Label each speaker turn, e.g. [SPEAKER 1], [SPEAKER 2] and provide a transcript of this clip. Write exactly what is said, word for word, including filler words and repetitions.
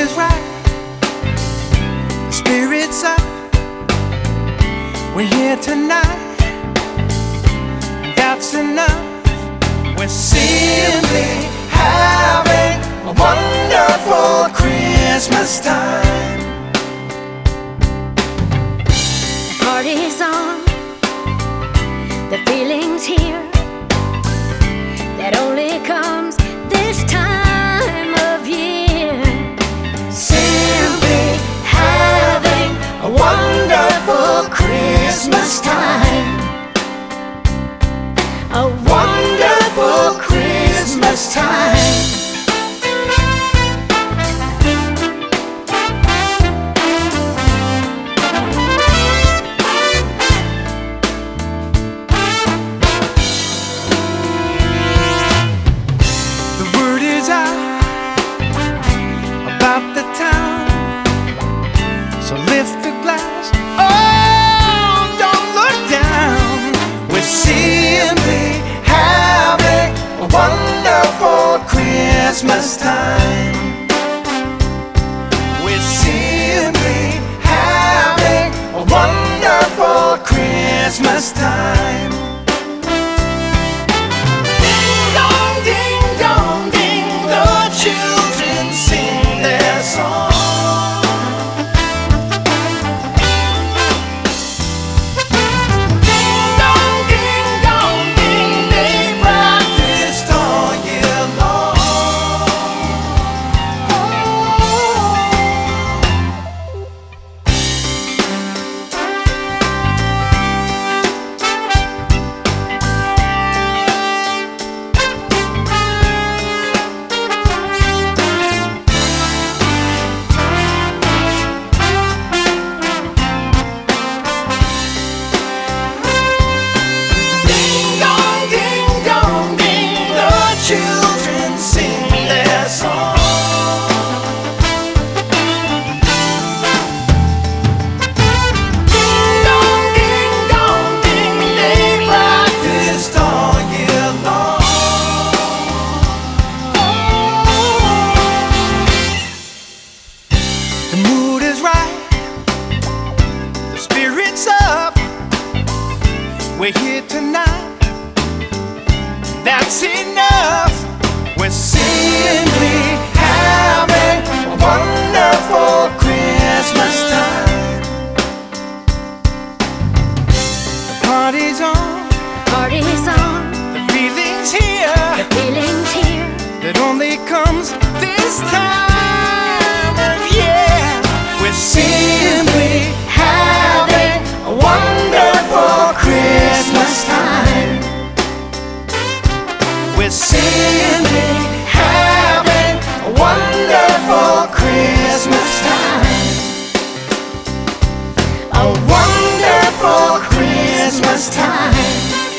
[SPEAKER 1] is right, the spirit's up. We're here tonight, and that's enough. We're simply having a wonderful Christmas time.
[SPEAKER 2] The party's on, the feeling's here, that only comes this time of year.
[SPEAKER 1] Simply having a wonderful Christmas time.
[SPEAKER 2] A
[SPEAKER 1] Wonderful Christmas time. The word is out about the town, so lift the glass. Oh, don't look down. We're simply having a wonderful Christmas time. We're simply having a wonderful Christmas time. Ding dong, ding dong, ding, the children sing their song. Ding dong, ding dong, ding, they practiced all year long. Ding dong, ding dong, ding, the children sing their song. Ding dong, ding dong, ding, they practiced all year long. The mood is right, the spirit's up. We're here tonight, that's enough. We're simply having a wonderful Christmas time. The party's on,
[SPEAKER 2] party's on,
[SPEAKER 1] the feeling's here,
[SPEAKER 2] the feeling's here.
[SPEAKER 1] that only comes this time of year. We're simply having a wonderful Christmas time. We're simply having a wonderful Christmas time. A wonderful Christmas time.